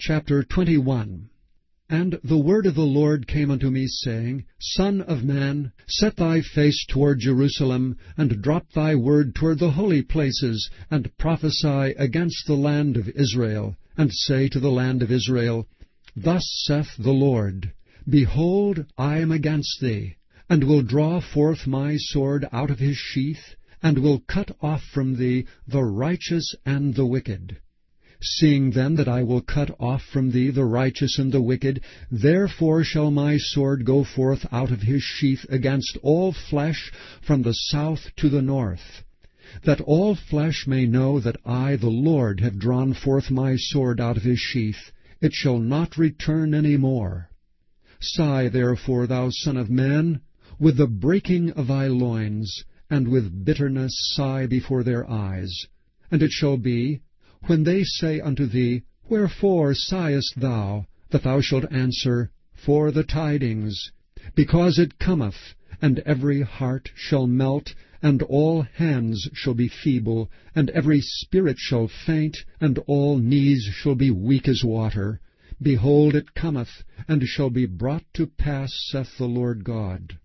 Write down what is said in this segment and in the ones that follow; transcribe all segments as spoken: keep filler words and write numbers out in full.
Chapter twenty-one. And the word of the Lord came unto me, saying, Son of man, set thy face toward Jerusalem, and drop thy word toward the holy places, and prophesy against the land of Israel, and say to the land of Israel, Thus saith the Lord, Behold, I am against thee, and will draw forth my sword out of his sheath, and will cut off from thee the righteous and the wicked. Seeing then that I will cut off from thee the righteous and the wicked, therefore shall my sword go forth out of his sheath against all flesh from the south to the north, that all flesh may know that I, the Lord, have drawn forth my sword out of his sheath. It shall not return any more. Sigh therefore, thou son of man, with the breaking of thy loins, and with bitterness sigh before their eyes. And it shall be, when they say unto thee, Wherefore sighest thou? That thou shalt answer, For the tidings. Because it cometh, and every heart shall melt, and all hands shall be feeble, and every spirit shall faint, and all knees shall be weak as water. Behold, it cometh, and shall be brought to pass, saith the Lord God.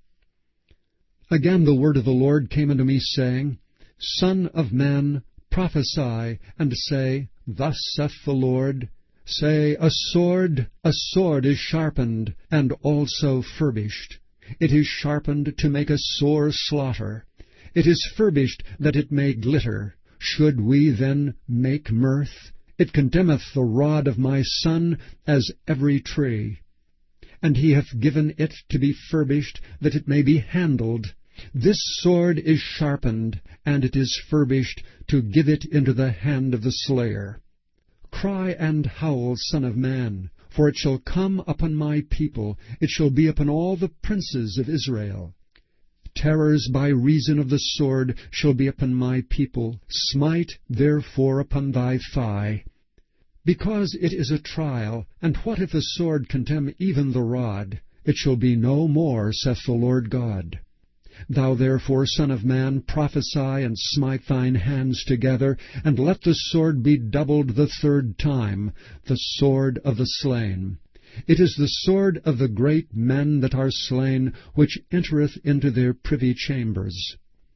Again the word of the Lord came unto me, saying, Son of man, prophesy, and say, Thus saith the Lord, Say, A sword, a sword is sharpened, and also furbished. It is sharpened to make a sore slaughter. It is furbished that it may glitter. Should we then make mirth? It condemneth the rod of my son as every tree. And he hath given it to be furbished, that it may be handled. This sword is sharpened, and it is furbished, to give it into the hand of the slayer. Cry and howl, son of man, for it shall come upon my people, it shall be upon all the princes of Israel. Terrors by reason of the sword shall be upon my people. Smite therefore upon thy thigh. Because it is a trial, and what if the sword contemn even the rod? It shall be no more, saith the Lord God. Thou therefore, son of man, prophesy, and smite thine hands together, and let the sword be doubled the third time, the sword of the slain. It is the sword of the great men that are slain, which entereth into their privy chambers.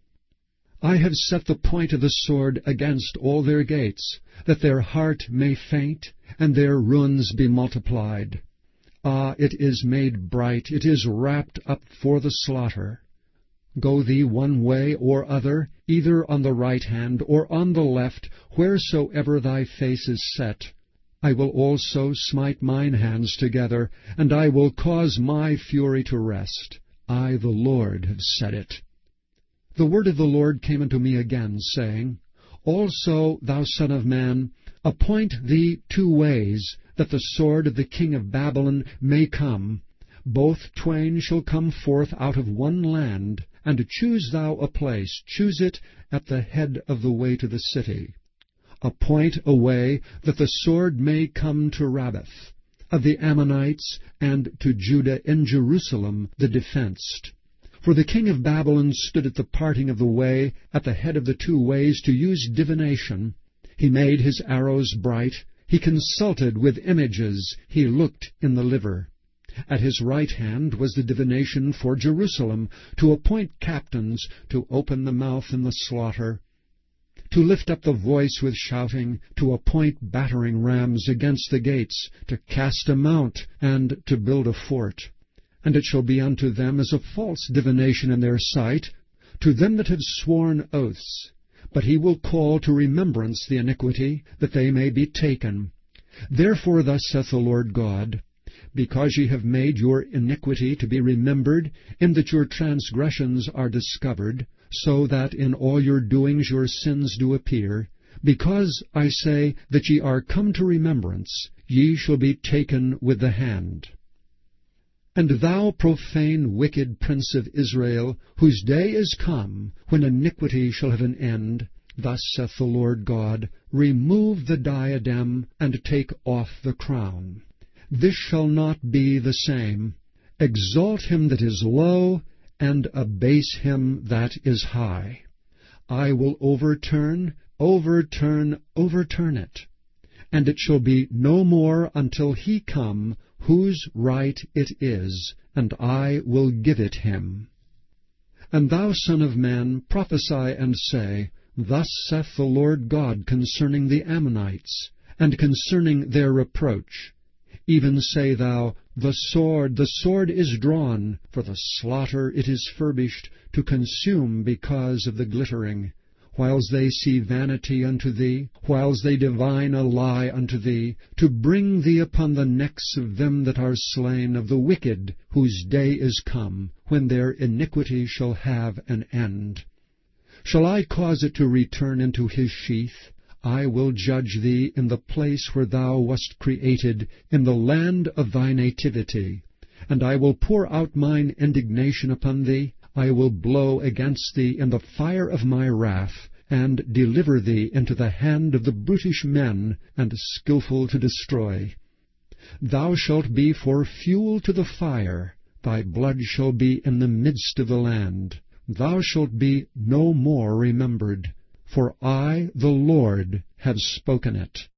I have set the point of the sword against all their gates, that their heart may faint, and their ruins be multiplied. Ah, it is made bright, it is wrapped up for the slaughter. Go thee one way or other, either on the right hand or on the left, wheresoever thy face is set. I will also smite mine hands together, and I will cause my fury to rest. I, the Lord, have said it. The word of the Lord came unto me again, saying, Also, thou son of man, appoint thee two ways, that the sword of the king of Babylon may come. Both twain shall come forth out of one land, and choose thou a place, choose it at the head of the way to the city. Appoint a way that the sword may come to Rabbath, of the Ammonites, and to Judah in Jerusalem the defenced. For the king of Babylon stood at the parting of the way, at the head of the two ways, to use divination. He made his arrows bright, he consulted with images, he looked in the liver. At his right hand was the divination for Jerusalem, to appoint captains, to open the mouth in the slaughter, to lift up the voice with shouting, to appoint battering rams against the gates, to cast a mount, and to build a fort. And it shall be unto them as a false divination in their sight, to them that have sworn oaths. But he will call to remembrance the iniquity, that they may be taken. Therefore thus saith the Lord God, Because ye have made your iniquity to be remembered, in that your transgressions are discovered, so that in all your doings your sins do appear, because, I say, that ye are come to remembrance, ye shall be taken with the hand. And thou profane wicked prince of Israel, whose day is come, when iniquity shall have an end, thus saith the Lord God, Remove the diadem, and take off the crown. This shall not be the same. Exalt him that is low, and abase him that is high. I will overturn, overturn, overturn it. and it shall be no more until he come, whose right it is, and I will give it him. And thou, son of man, prophesy and say, Thus saith the Lord God concerning the Ammonites, and concerning their reproach. Even say thou, The sword, the sword is drawn, for the slaughter it is furbished, to consume because of the glittering. Whiles they see vanity unto thee, whiles they divine a lie unto thee, to bring thee upon the necks of them that are slain of the wicked, whose day is come, when their iniquity shall have an end. Shall I cause it to return into his sheath? I will judge thee in the place where thou wast created, in the land of thy nativity. And I will pour out mine indignation upon thee, I will blow against thee in the fire of my wrath, and deliver thee into the hand of the brutish men, and skilful to destroy. Thou shalt be for fuel to the fire, thy blood shall be in the midst of the land. Thou shalt be no more remembered, for I, the Lord, have spoken it.